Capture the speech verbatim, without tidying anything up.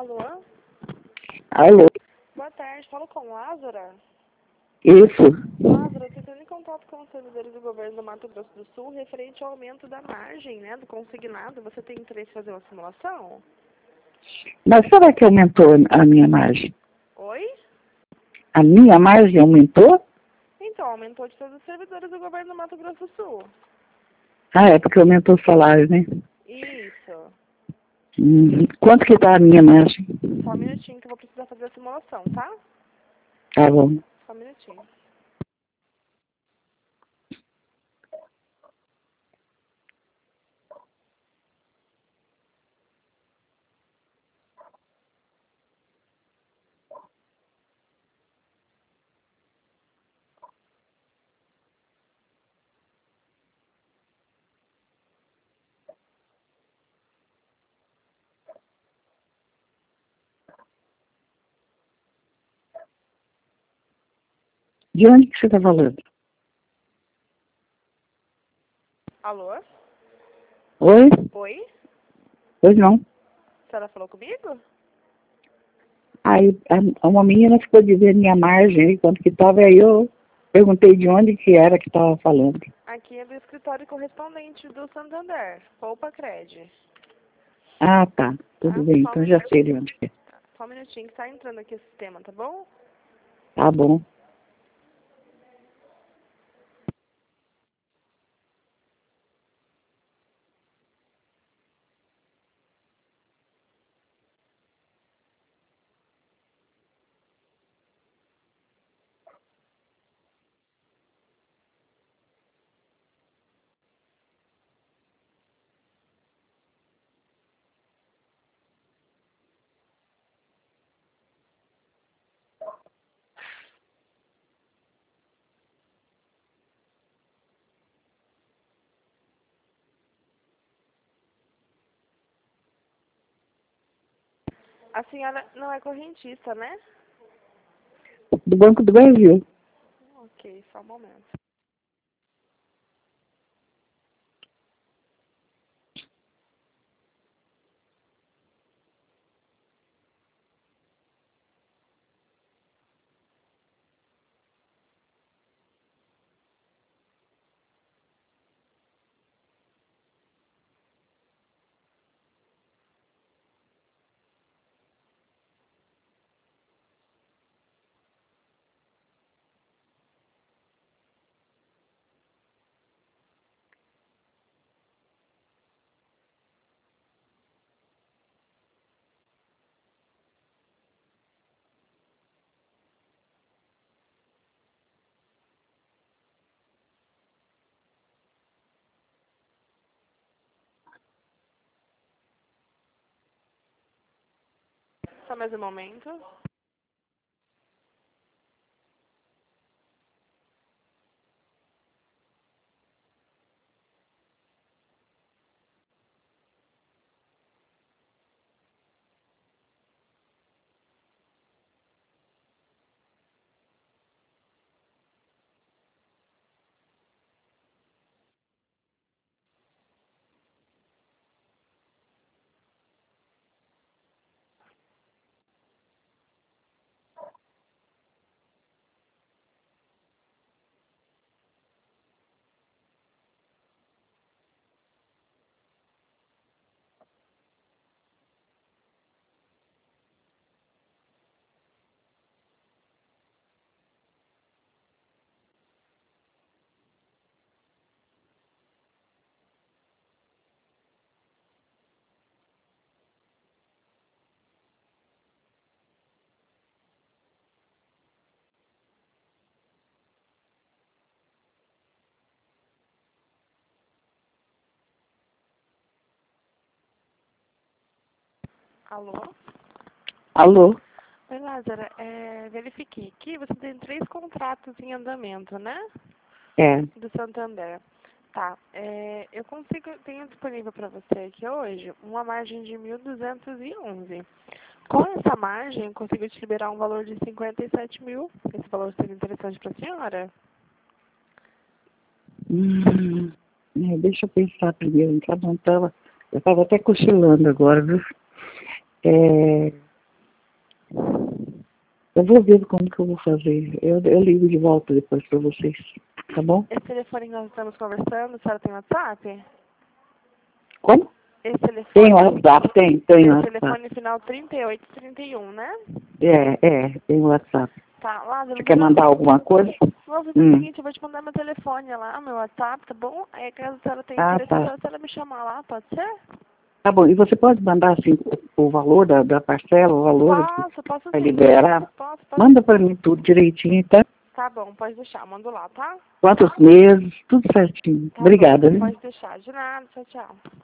Alô? Alô? Boa tarde, falo com Lázara. Isso. Lázara, eu tô entrando em contato com os servidores do governo do Mato Grosso do Sul referente ao aumento da margem, né, do consignado. Você tem interesse em fazer uma simulação? Mas será que aumentou a minha margem? Oi? A minha margem aumentou? Então, aumentou de todos os servidores do governo do Mato Grosso do Sul. Ah, é porque aumentou o salário, né? Isso. Hum, quanto que tá a minha margem? Só um minutinho que eu vou precisar fazer a simulação, tá? Tá bom. Só um minutinho. De onde que você tá falando? Alô? Oi? Oi? Pois não. A senhora falou comigo? Aí a, uma menina ficou dizendo minha margem, aí quanto que tava, aí eu perguntei de onde que era que tava falando. Aqui é do escritório correspondente do Santander, Poupa Cred. Ah, tá. Tá? Tudo bem, Só um então já sei de minutinho. onde que é. Só um minutinho que tá entrando aqui o sistema, tá bom? Tá bom. A senhora não é correntista, né? Do Banco do Brasil. Ok, só um momento. Só mais um momento. Alô? Alô? Oi, Lázara. É, verifiquei aqui, você tem três contratos em andamento, né? É. Do Santander. Tá. É, eu consigo, tenho disponível para você aqui hoje uma margem de mil duzentos e onze. Com essa margem, eu consigo te liberar um valor de cinquenta e sete mil. Esse valor seria interessante para a senhora? Hum, é, deixa eu pensar primeiro, tá bom, tava, eu estava até cochilando agora, viu? É, Eu vou ver como que eu vou fazer. Eu, eu ligo de volta depois para vocês, tá bom? Esse telefone que nós estamos conversando, a senhora tem WhatsApp? Como? Esse telefone... Tem WhatsApp, tem, tem Esse WhatsApp. telefone final trinta e oito trinta e um, né? É, é, tem WhatsApp. Tá, Lázaro, Você quer mandar alguma coisa? vou fazer Hum. o seguinte, eu vou te mandar meu telefone lá, meu WhatsApp, tá bom? Aí caso a senhora tenha Ah, interesse, tá. a senhora- a senhora me chamar lá, pode ser? Tá bom, e você pode mandar assim o, o valor da, da parcela, o valor Posso, posso para sim. liberar? Posso, posso. Manda para mim tudo direitinho, tá? Tá bom, pode deixar, mando lá, tá? Quantos meses, tudo certinho. Tá Obrigada, bom, viu? pode deixar. De nada, tchau, tchau.